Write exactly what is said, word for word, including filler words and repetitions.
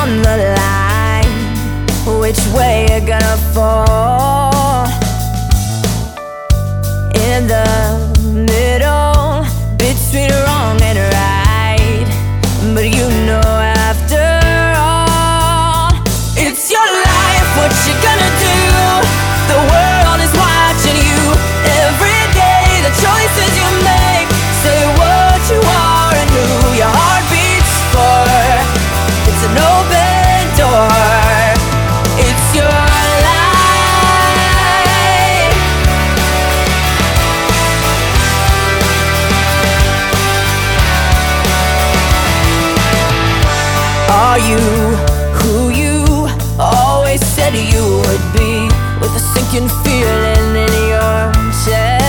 on the line. Which way you gonna fall? In the middle, between wrong and right. But you know after all, it's your life, what you gonna do? The world is watching you. Every day the choices you make say what you are and who your heart beats for. It's an open door. It's your life. Are you who you always said you would be? With a sinking feeling in your chest.